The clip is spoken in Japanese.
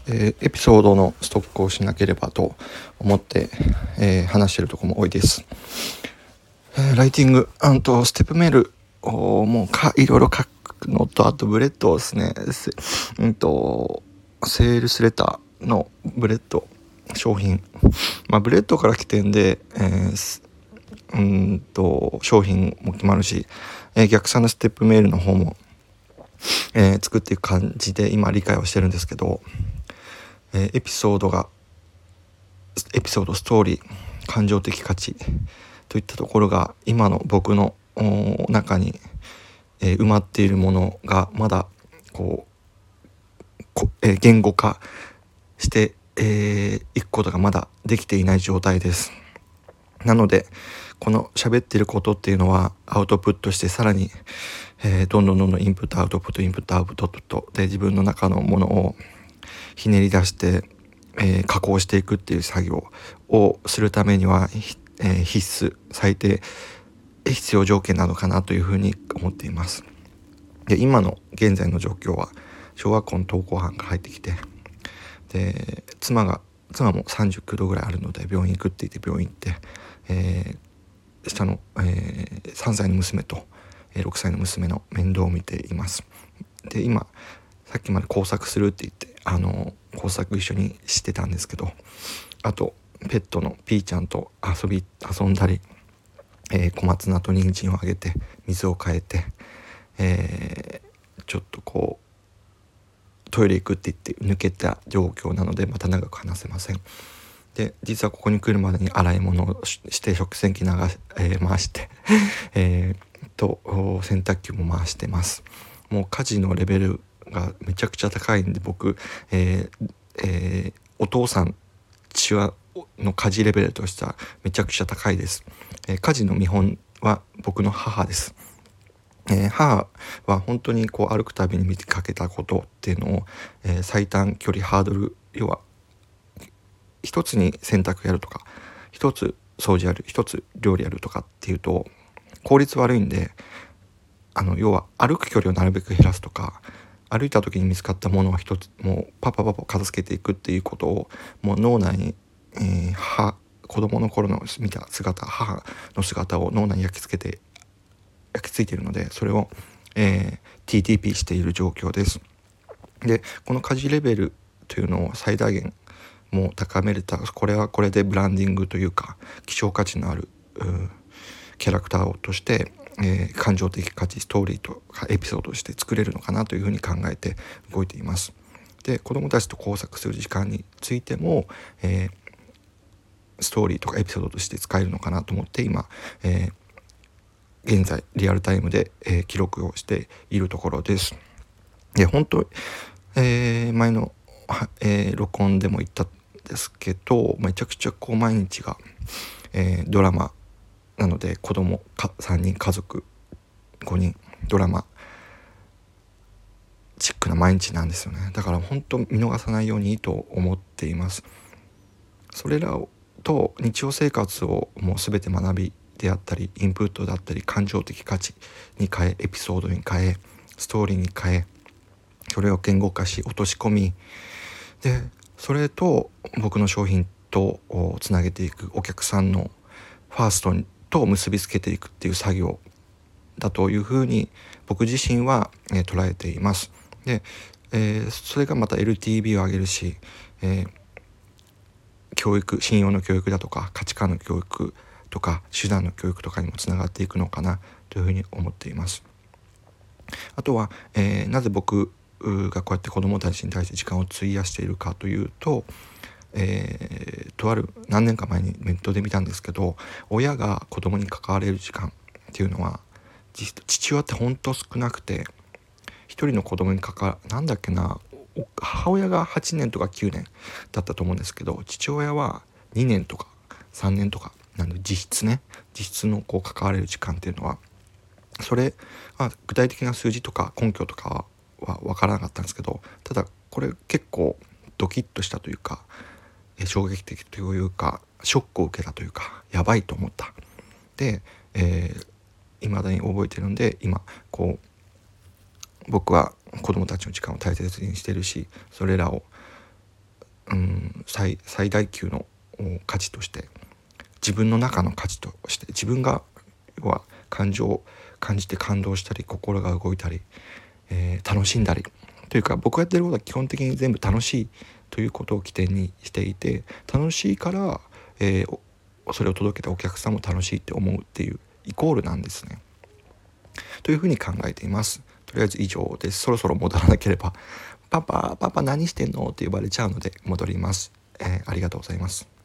エピソードのストックをしなければと思って、話しているところも多いです。ライティングステップメールをもういろいろ書くのと、あとブレッドをですね、セールスレターのブレッド商品、ブレッドから起点で、商品も決まるし、逆算のステップメールの方も、作っていく感じで今理解をしてるんですけど、エピソード、ストーリー、感情的価値といったところが今の僕の中に、埋まっているものがまだ言語化していくことがまだできていない状態です。なのでこの喋っていることっていうのはアウトプットしてさらに、どんどんインプットアウトプットで自分の中のものをひねり出して、加工していくっていう作業をするためには、最低必要条件なのかなというふうに思っています。で、今の現在の状況は小学校の登校班が入ってきて、で妻も39度ぐらいあるので病院行くって言って病院行って、下の、3歳の娘と6歳の娘の面倒を見ています。で、今さっきまで工作するって言って工作一緒にしてたんですけど、あとペットのピーちゃんと遊んだり、小松菜と人参をあげて水を変えて、ちょっとトイレ行くって言って抜けた状況なのでまた長く話せません。で、実はここに来るまでに洗い物をして食洗機回して洗濯機も回してます。もう家事のレベルがめちゃくちゃ高いんで、僕、お父さん父親の家事レベルとしてはめちゃくちゃ高いです。家事の見本は僕の母です。母は本当に歩くたびに見かけたことっていうのを、最短距離ハードル、要は一つに洗濯やるとか一つ掃除やる一つ料理やるとかっていうと効率悪いんで、要は歩く距離をなるべく減らすとか、歩いた時に見つかったものを一つもうパパ片付けていくっていうことをもう脳内に、子供の頃の見た母の姿を脳内に焼き付いているので、それを、TTP している状況です。で、この家事レベルというのを最大限もう高めれた、これはこれでブランディングというか希少価値のあるキャラクターとして、感情的価値ストーリーとかエピソードとして作れるのかなというふうに考えて動いています。で、子どもたちと工作する時間についても、ストーリーとかエピソードとして使えるのかなと思って今、現在リアルタイムで、記録をしているところです。で、本当、前の、録音でも言ったんですけど、めちゃくちゃ毎日が、ドラマなので、子供3人家族5人ドラマチックな毎日なんですよね。だから本当見逃さないようにと思っています。それらと日常生活をもう全て学びであったりインプットだったり感情的価値に変え、エピソードに変え、ストーリーに変え、それを言語化し落とし込みで、それと僕の商品とつなげていく、お客さんのファーストと結びつけていくっていう作業だというふうに僕自身は、捉えています。で、それがまた LTV を上げるし、教育、信用の教育だとか価値観の教育とか手段の教育とかにもつながっていくのかなというふうに思っています。あとは、なぜ僕がこうやって子どもたちに対して時間を費やしているかというと、とある何年か前にネットで見たんですけど、親が子供に関われる時間っていうのは父親って本当少なくて、一人の子供に母親が8年とか9年だったと思うんですけど、父親は2年とか3年とかなんで、実質の関われる時間っていうのは、それは具体的な数字とか根拠とかは分からなかったんですけど、ただこれ結構ドキッとしたというか、衝撃的というかショックを受けたというか、やばいと思った。で、未だに覚えてるんで、今僕は子どもたちの時間を大切にしてるし、それらを最大級の価値として、自分の中の価値として、自分が要は感情を感じて感動したり、心が動いたり、楽しんだりというか、僕がやってることは基本的に全部楽しいということを起点にしていて、楽しいから、それを届けたお客さんも楽しいって思うっていうイコールなんですね、というふうに考えています。とりあえず以上です。そろそろ戻らなければパパ何してんのって呼ばれちゃうので戻ります。ありがとうございます。